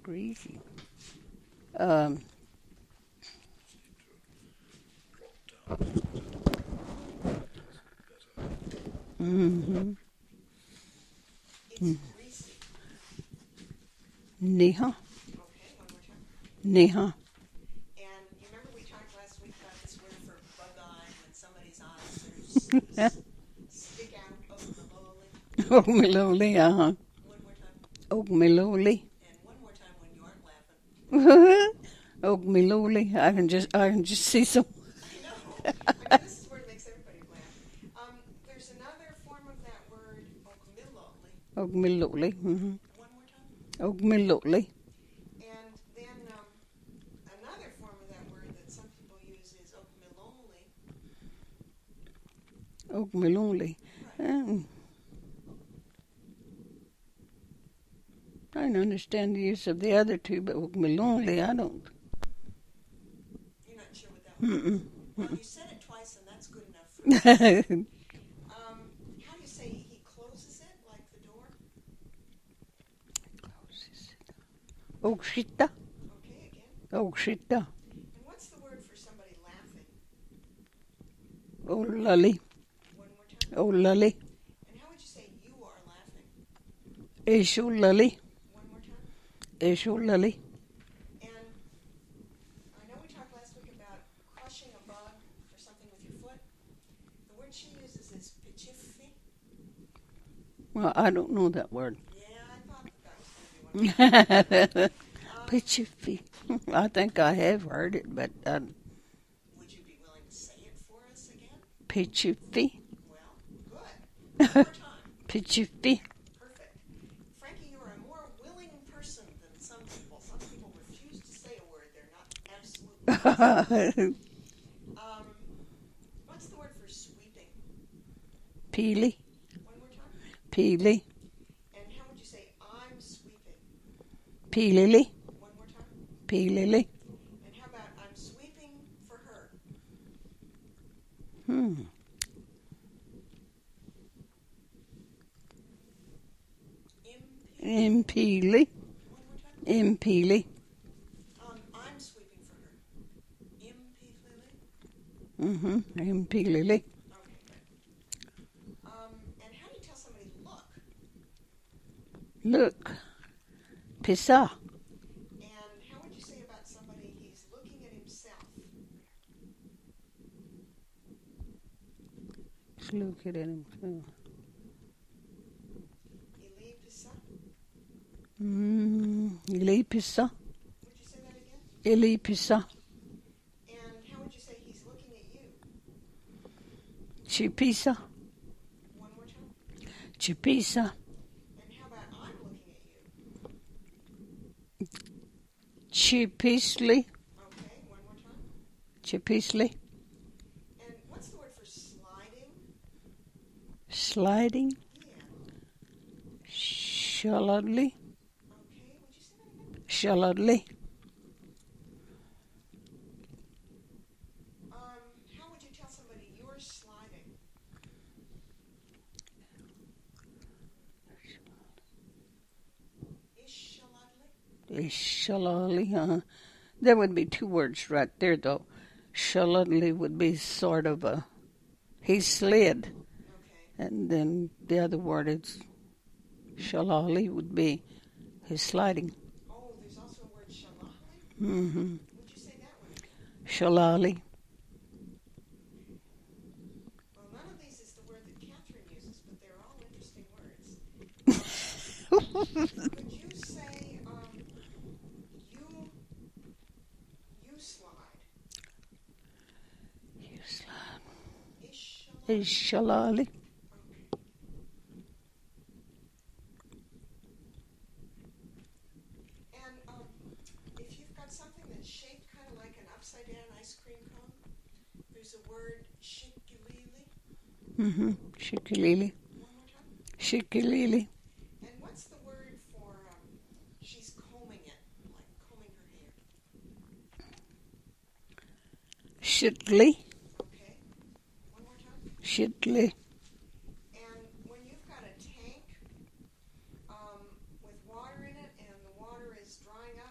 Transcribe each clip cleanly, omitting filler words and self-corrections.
greasy. Um, mm-hmm. It's greasy. Neha. Okay, one more time. Neha. And you remember we talked last week about this word for bug eye, when somebody's eyes sort of stick out ogmaloli. Ogmaloli, uh-huh. One more time. Ogmaloli. And one more time when you aren't laughing. Ogmaloli. I can just see some. I know. I mean, this is where it makes everybody laugh. There's another form of that word, ogmiloli. Ogmaloli. Mm-hmm. One more time. Ogmaloli. And then another form of that word that some people use is ogmiloli. Ogmaloli. Right. I don't understand the use of the other two, but ogmaloli, I don't. You're not sure what that word is? Mm-mm. Well, you said it twice, and that's good enough for me. How do you say he closes it, like the door? Ogshita. Okay, again. Ogshita. And what's the word for somebody laughing? Olali. One more time. Olali. And how would you say you are laughing? Eshulali. One more time. Eshulali. And I know we talked last week about crushing a bug or something with your foot. The word she uses is pichifi. Well, I don't know that word. Yeah, I thought that was going to be one. Pitchy. I think I have heard it, but Would you be willing to say it for us again? pitchy. Well, good. One more time. Pitchy. Perfect. Frankie, you're a more willing person than some people. Some people refuse to say a word they're not absolutely. What's the word for sweeping? Peely. One more time. Peely. And how would you say I'm sweeping? Peelily. One more time. Peelily. And how about I'm sweeping for her? Impeely. One more time. Impeely. I'm sweeping for her. Impeelily? Impeelily. Okay, good. And how do you tell somebody look? Look. Pissa. And how would you say about somebody he's looking at himself? Look at him. Ili pissa? Ili pissa. Would you say that again? Ili pissa. And how would you say he's looking at you? Chipisa. One more time. Chipisa. And how about I'm looking at you? Chipisly. Okay, one more time. Chipisly. And what's the word for sliding? Sliding. Yeah. Shallowly. Okay, would you say that again? Shallowly. How would you tell somebody you're sliding? Ishallowly? Shallowly. There would be two words right there, though. Shallowly would be sort of a... He slid. Okay. And then the other word is... Shallowly would be his sliding. Oh, there's also a word shallowly? Mm-hmm. Would you say that one again? Shallowly. Well, none of these is the word that Catherine uses, but they're all interesting words. Could you say, you slide? You slide. Ishallowly? Shallowly. Okay. And if you've got something that's shaped kind of like an upside-down ice cream cone, there's a word shikalili. Shikalili. One more time. Shikalili. And what's the word for she's combing it, like combing her hair? Shitly. Okay. One more time. Shitly. And when you've got a tank with water in it and the water is drying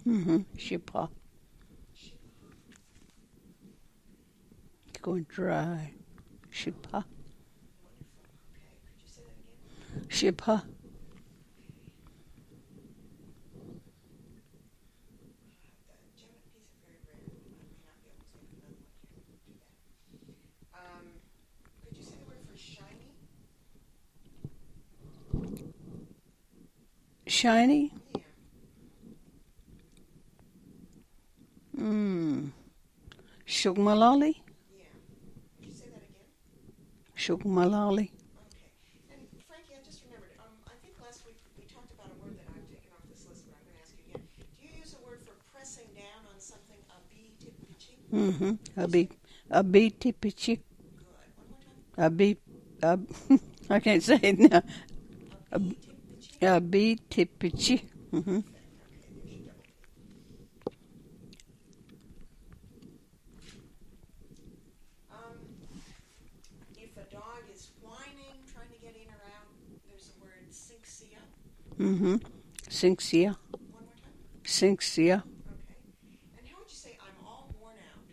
Shippa. Shippa. It's going dry. Shippa. Wonderful. Okay. Could you say that again? Shippa. The Gemini's are very rare. I may not be able to take another one here. Do that. Could you say the word for shiny? Shiny. Yeah. Shugmalali. Yeah. Could you say that again? Shugmalali. Okay. And Frankie, I just remembered. I think last week we talked about a word that I've taken off this list, but I'm going to ask you again. Do you use a word for pressing down on something? A bee A beety pichi. Good. One more time. I can't say it now. A bee A beety pichi. Okay, there's your double T. If a dog is whining, trying to get in or out, there's the word synxia. Synxia. One more time. Synxia. Okay. And how would you say I'm all worn out?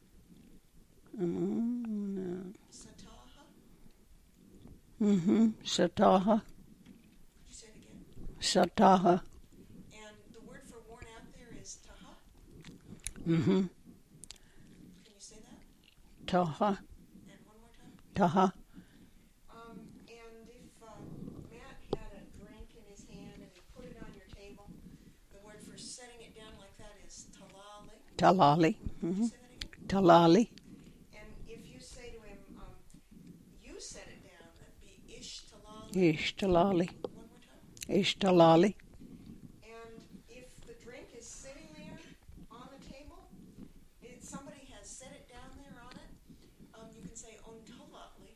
Sataha? Sataha. Could you say it again? Sataha. And the word for worn out there is taha? Mm-hmm. Can you say that? Taha. And one more time? Taha. And if Matt had a drink in his hand and he put it on your table, the word for setting it down like that is talali. Talali. Could you say that again? Talali. And if you say to him, you set it down, that'd be ishtalali. Ishtalali. One more time. Ishtalali. And if the drink is sitting there on the table, somebody has set it down there on it, you can say ontalali.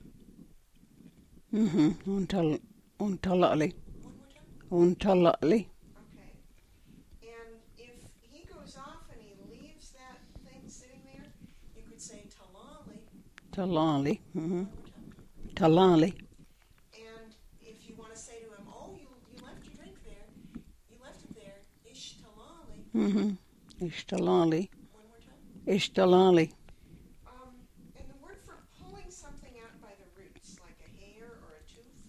Untalali. One more time. Untalali. Okay. And if he goes off and he leaves that thing sitting there, you could say talali. Talali. One more time. Talali. And if you want to say to him, oh, you left your drink there, you left it there, ishtalali. Ishtalali. One more time. Ishtalali. And the word for pulling something out by the roots, like a hair or a tooth.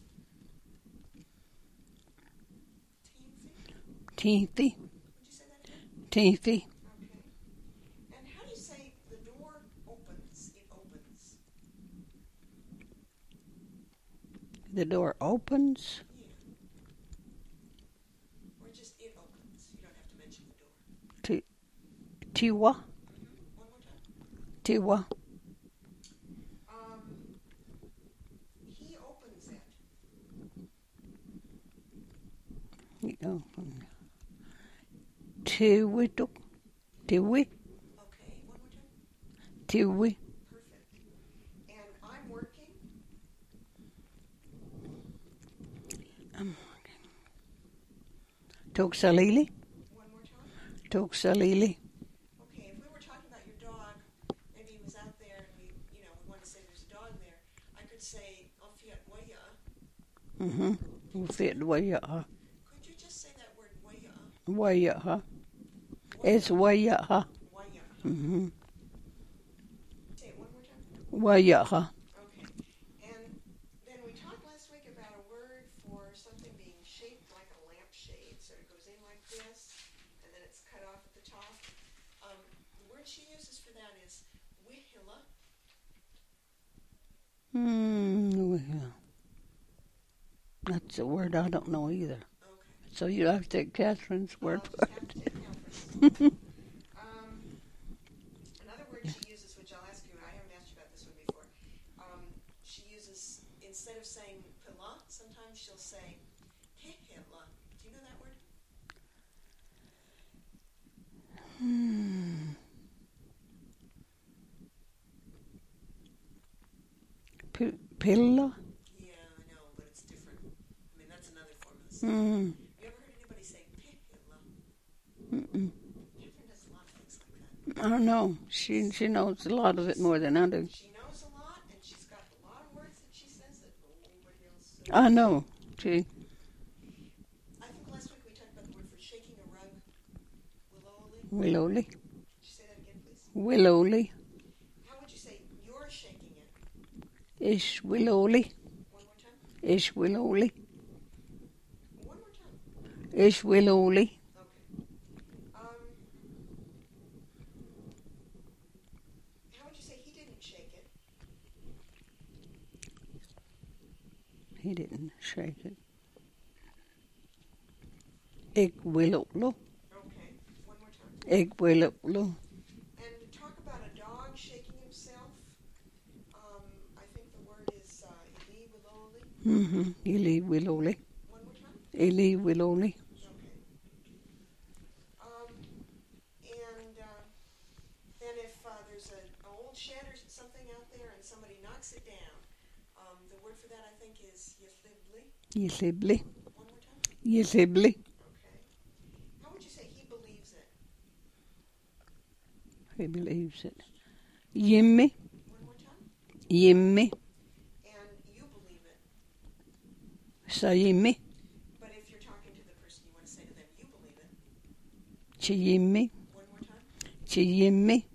Teethy. Teethy. Would you say that again? Teethy. Okay. And how do you say the door opens? It opens. The door opens. Yeah. Or just it opens. You don't have to mention the door. Tiwa. One more time. Tiwa. He opens it. Tiwi. Tiwi. Okay, one more time. Tiwi. Perfect. And I'm working. Toksalili. One more time. Toksalili. Okay, if we were talking about your dog, maybe he was out there and we want to say there's a dog there, I could say, Ofiat waya. Ufit waya. Could you just say that word waya? Waya. It's waya. Waya. Say it one more time. Waya. Okay. And then we talked last week about a word for something being shaped like a lampshade. So it goes in like this, and then it's cut off at the top. The word she uses for that is wihila. That's a word I don't know either. Okay. So you have to take Catherine's word I'll for just have to it. take Catherine's. Another word she uses, which I'll ask you, I haven't asked you about this one before. She uses, instead of saying pila, sometimes she'll say pihila. Do you know that word? Pilla? Yeah, I know, but it's different. I mean, that's another form of the same. You ever heard anybody say pihila? Catherine does a lot of things like that. I don't know. She knows a lot of it more than I do. She knows a lot, and she's got a lot of words that she says that nobody else says. I know. She. I think last week we talked about the word for shaking a rug. Wiloli. Willowly. Could you say that again, please? Willowly. How would you say you're shaking it? Ish willowly. One more time. Ish willowly. One more time. Ish willowly. Okay. How would you say he didn't shake it? He didn't shake it. Ik willowlo. Okay. One more time. Ik willowlo. And talk about a dog shaking himself. I think the word is Eli Willoli. Ili willowly. One more time. Ili willowly. Okay. And then if there's an old shed or something out there and somebody knocks it down, the word for that I think is Yithibli. Yithibli. One more time. Yithibli. Okay. How would you say he believes it? He believes it. Yimmy. One more time. Yimmy. And you believe it. Sayimmy. But if you're talking to the person, you want to say to them, you believe it. Chiyimmy. One more time. Chiyimmy.